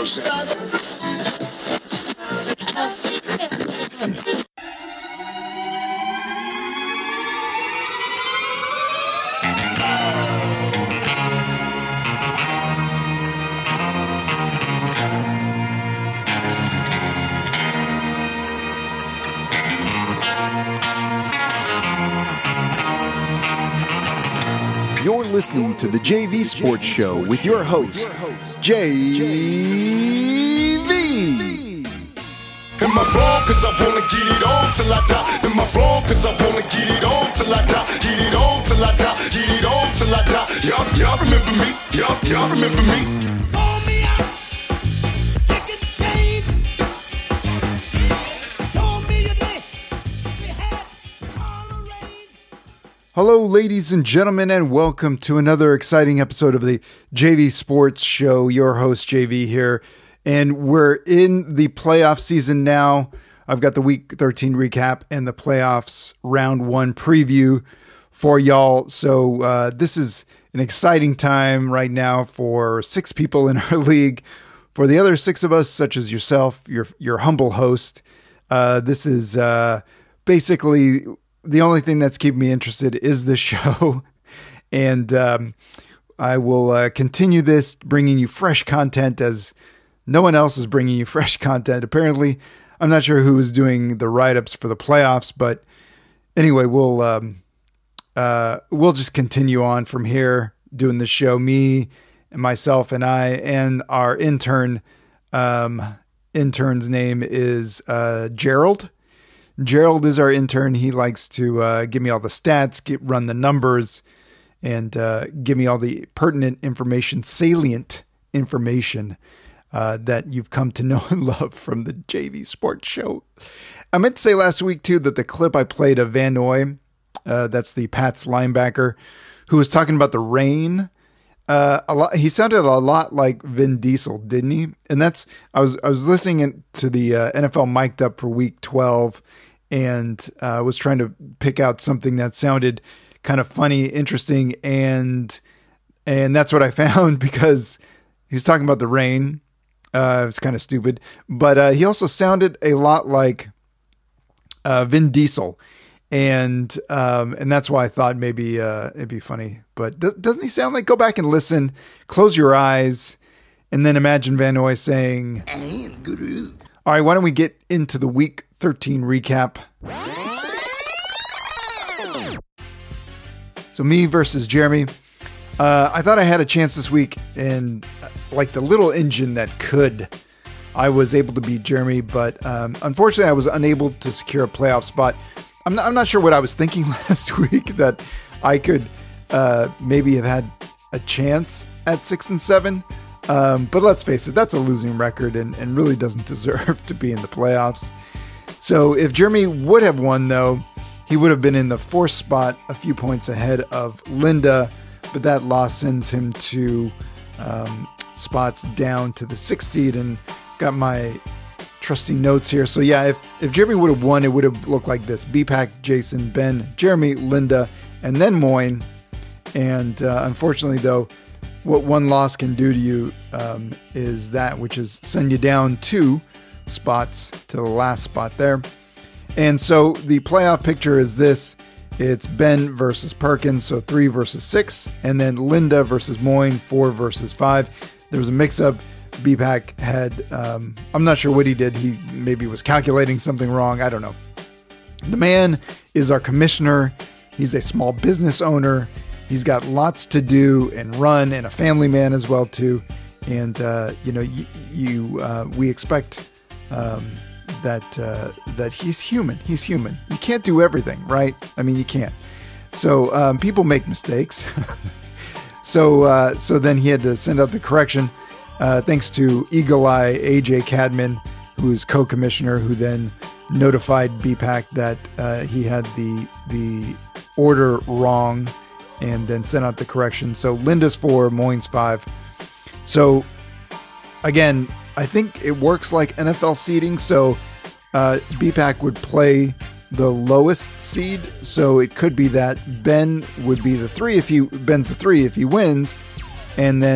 You're listening to the JV Sports Show with your host, JV. Am I wrong? Cause I wanna get it on till I die. Am I wrong? Cause I wanna get it on till I die. Get it on till I die. Get it on till I die. Y'all remember me? Y'all remember me? Fold me out. Take a chain. Told me you had all arranged. Hello, ladies and gentlemen, and welcome to another exciting episode of the JV Sports Show. Your host, JV here. And we're in the playoff season now. I've got the Week 13 recap and the playoffs Round 1 preview for y'all. So this is an exciting time right now for 6 people in our league. For the other 6 of us, such as yourself, your humble host, this is basically the only thing that's keeping me interested is this show. And I will continue this, bringing you fresh content as no one else is bringing you fresh content. Apparently, I'm not sure who is doing the write-ups for the playoffs, but anyway, we'll just continue on from here doing the show. Me and myself and I and our intern. Intern's name is Gerald. Gerald is our intern. He likes to give me all the stats, run the numbers, and give me all the pertinent information, salient information that you've come to know and love from the JV Sports Show. I meant to say last week, too, that the clip I played of Van Noy, that's the Pats linebacker, who was talking about the rain, he sounded a lot like Vin Diesel, didn't he? And I was listening to the NFL Mic'd Up for Week 12, and was trying to pick out something that sounded kind of funny, interesting, and that's what I found, because he was talking about the rain. It's kind of stupid, but he also sounded a lot like Vin Diesel, and that's why I thought maybe it'd be funny. But doesn't he sound like? Go back and listen, close your eyes, and then imagine Van Noy saying, "All right, why don't we get into the Week 13 recap?" So me versus Jeremy. I thought I had a chance this week, and like the little engine that could, I was able to beat Jeremy, but unfortunately I was unable to secure a playoff spot. I'm not sure what I was thinking last week, that I could maybe have had a chance at 6 and 7. But let's face it, that's a losing record and really doesn't deserve to be in the playoffs. So if Jeremy would have won, though, he would have been in the 4th spot, a few points ahead of Linda. But that loss sends him to spots down to the 6th seed, and got my trusty notes here. So yeah, if Jeremy would have won, it would have looked like this: BPAC, Jason, Ben, Jeremy, Linda, and then Moyne. And unfortunately, though, what one loss can do to you is that, which is send you down 2 spots to the last spot there. And so the playoff picture is this. It's Ben versus Perkins, so 3 versus 6, and then Linda versus Moyne, 4 versus 5. There was a mix-up. BPAC had, I'm not sure what he did. He maybe was calculating something wrong. I don't know. The man is our commissioner. He's a small business owner. He's got lots to do and run, and a family man as well, too. And, we expect that he's human. He's human. You can't do everything, right? I mean, you can't. So people make mistakes. So then he had to send out the correction. Thanks to Eagle Eye AJ Cadman, who's co-commissioner, who then notified BPAC that he had the order wrong, and then sent out the correction. So Linda's 4, Moyne's 5. So again, I think it works like NFL seeding. So BPAC would play the lowest seed. So it could be that Ben would be the 3 Ben's the 3 if he wins, and then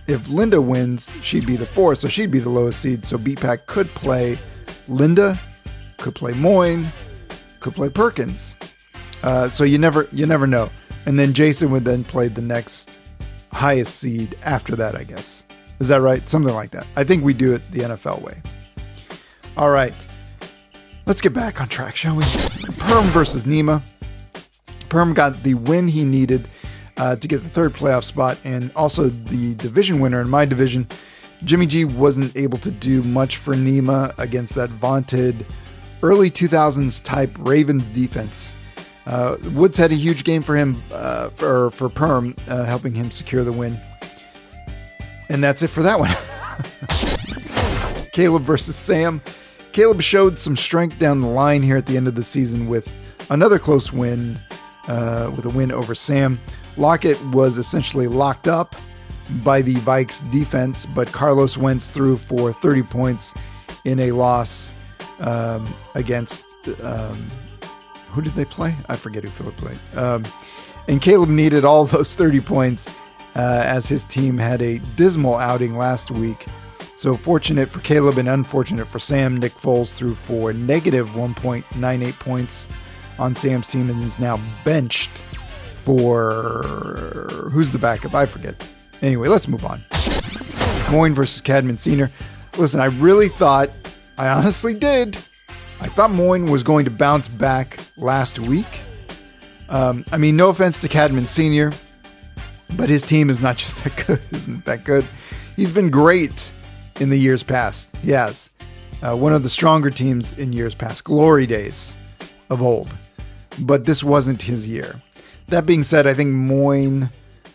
if Linda wins, she'd be the 4, so she'd be the lowest seed. So BPAC could play Linda, could play Moyne, could play Perkins. So you never know. And then Jason would then play the next highest seed after that, I guess. Is that right? Something like that. I think we do it the NFL way. All right. Let's get back on track, shall we? Perm versus Nima. Perm got the win he needed to get the third playoff spot and also the division winner in my division. Jimmy G wasn't able to do much for Nima against that vaunted early 2000s type Ravens defense. Woods had a huge game for him, for Perm, helping him secure the win. And that's it for that one. Caleb versus Sam. Caleb showed some strength down the line here at the end of the season with another close win, with a win over Sam. Lockett was essentially locked up by the Vikes defense, but Carlos Wentz threw for 30 points in a loss against... who did they play? I forget who Philip played. And Caleb needed all those 30 points as his team had a dismal outing last week. So fortunate for Caleb and unfortunate for Sam. Nick Foles threw for negative 1.98 points on Sam's team and is now benched for... Who's the backup? I forget. Anyway, let's move on. Moyne versus Cadman Sr. Listen, I really thought, I honestly did, I thought Moyne was going to bounce back last week. I mean, no offense to Cadman Sr., but his team is not just that good, isn't that good. He's been great in the years past. He has. One of the stronger teams in years past. Glory days of old. But this wasn't his year. That being said, I think Moyne...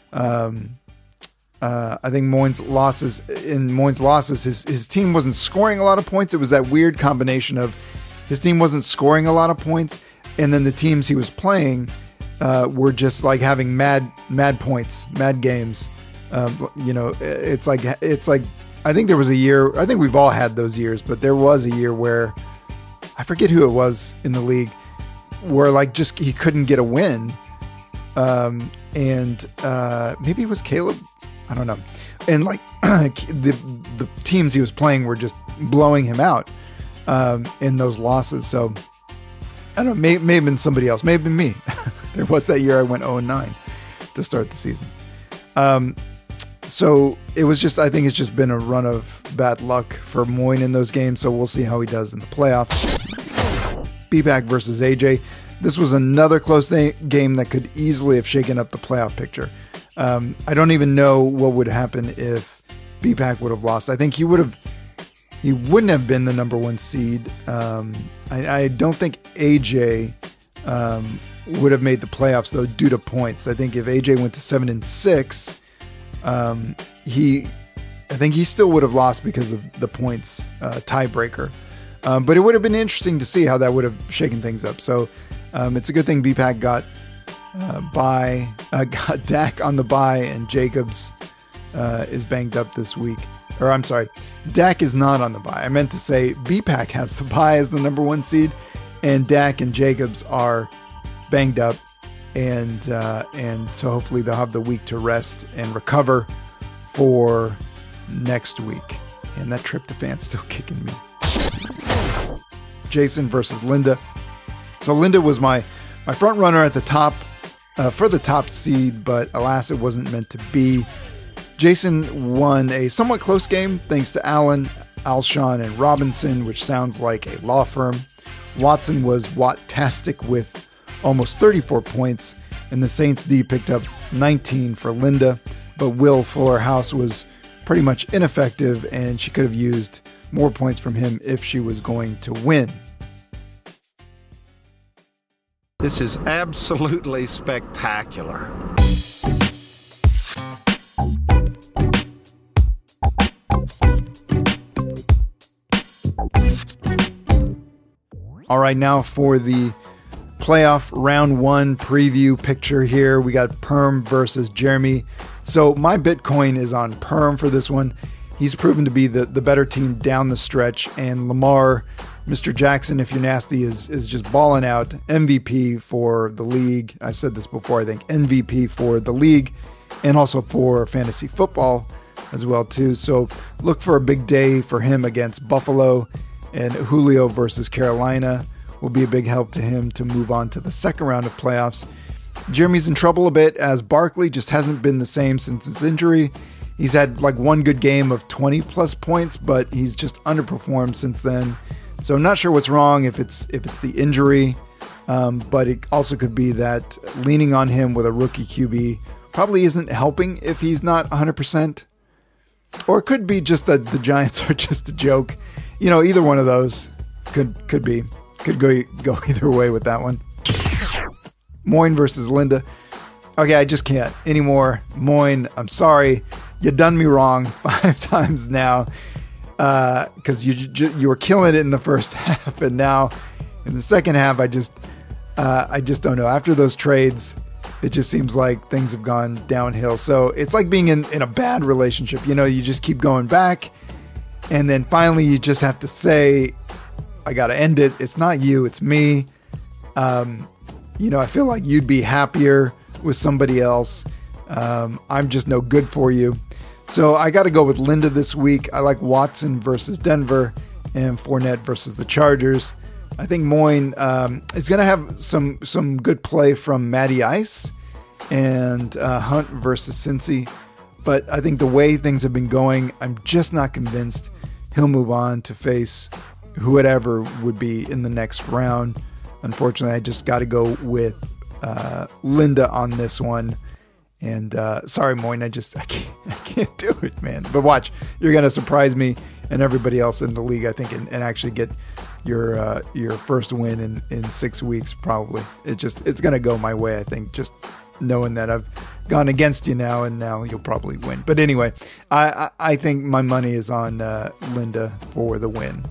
Moyne's losses, his team wasn't scoring a lot of points. It was that weird combination of his team wasn't scoring a lot of points, and then the teams he was playing were just like having mad points, mad games. It's like I think there was a year. I think we've all had those years, but there was a year where I forget who it was in the league where like just he couldn't get a win, and maybe it was Caleb. I don't know. And like the teams he was playing were just blowing him out in those losses. So I don't know, may have been somebody else. May have been me. There was that year I went 0-9 to start the season. So it was just, I think it's just been a run of bad luck for Moyne in those games. So we'll see how he does in the playoffs. BPAC versus AJ. This was another close game that could easily have shaken up the playoff picture. I don't even know what would happen if BPAC would have lost. I think he wouldn't have been the number 1 seed. I don't think AJ would have made the playoffs though due to points. I think if AJ went to 7-6, I think he still would have lost because of the points tiebreaker. But it would have been interesting to see how that would have shaken things up. So it's a good thing BPAC got Dak on the bye, and Jacobs is banged up this week. Or I'm sorry, Dak is not on the bye. I meant to say BPAC has the bye as the number 1 seed, and Dak and Jacobs are banged up, and so hopefully they'll have the week to rest and recover for next week. And that tryptophan's still kicking me. Jason versus Linda. So Linda was my front runner at the top. For the top seed, but alas, it wasn't meant to be. Jason won a somewhat close game thanks to Allen, Alshon, and Robinson, which sounds like a law firm. Watson was Watt-tastic with almost 34 points, and the Saints D picked up 19 for Linda, but Will Fuller-House was pretty much ineffective, and she could have used more points from him if she was going to win. This is absolutely spectacular. All right, now for the playoff round 1 preview picture here. We got Perm versus Jeremy. So my Bitcoin is on Perm for this one. He's proven to be the better team down the stretch, and Lamar, Mr. Jackson, if you're nasty, is just balling out. MVP for the league. I've said this before, I think. MVP for the league and also for fantasy football. as well too. So look for a big day for him against Buffalo, and Julio versus Carolina will be a big help to him to move on to the second round of playoffs. Jeremy's in trouble a bit as Barkley just hasn't been the same since his injury. He's had like one good game of 20 plus points, but he's just underperformed since then. So I'm not sure what's wrong, if it's the injury, but it also could be that leaning on him with a rookie QB probably isn't helping if he's not 100%. Or it could be just that the Giants are just a joke. Either one of those could go either way with that one. Moyne versus Linda. Okay, I just can't anymore. Moyne, I'm sorry. You done me wrong 5 times now. Because you were killing it in the first half, and now in the second half, I just don't know. After those trades, it just seems like things have gone downhill. So it's like being in a bad relationship. You just keep going back, and then finally you just have to say, I got to end it. It's not you, it's me. I feel like you'd be happier with somebody else. I'm just no good for you. So I got to go with Linda this week. I like Watson versus Denver and Fournette versus the Chargers. I think Moyne is going to have some good play from Matty Ice and Hunt versus Cincy. But I think the way things have been going, I'm just not convinced he'll move on to face whoever would be in the next round. Unfortunately, I just got to go with Linda on this one. And sorry, Moyne, I can't do it, man. But watch, you're going to surprise me and everybody else in the league, I think, and actually get your first win in 6 weeks, probably. It's going to go my way, I think, just knowing that I've gone against you now, and now you'll probably win. But anyway, I think my money is on Linda for the win.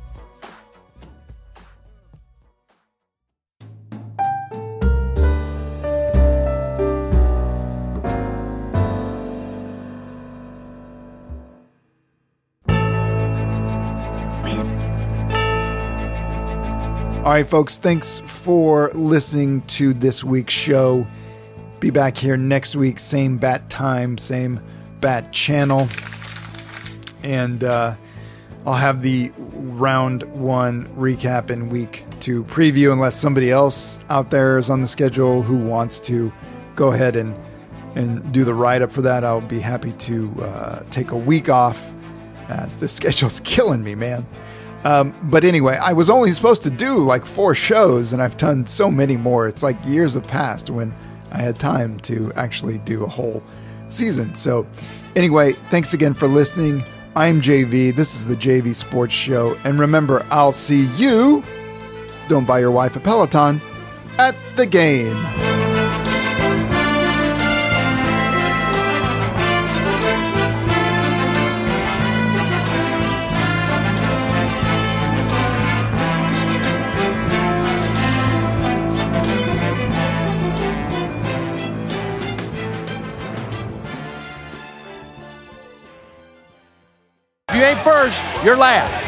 All right, folks, thanks for listening to this week's show. Be back here next week, same bat time, same bat channel. And I'll have the round 1 recap in week 2 preview, unless somebody else out there is on the schedule who wants to go ahead and do the write-up for that. I'll be happy to take a week off, as the schedule's killing me, man. But anyway, I was only supposed to do like 4 shows, and I've done so many more. It's like years have passed when I had time to actually do a whole season. So anyway, thanks again for listening. I'm JV. This is the JV Sports Show. And remember, I'll see you, don't buy your wife a Peloton, at the game. If you ain't first, you're last.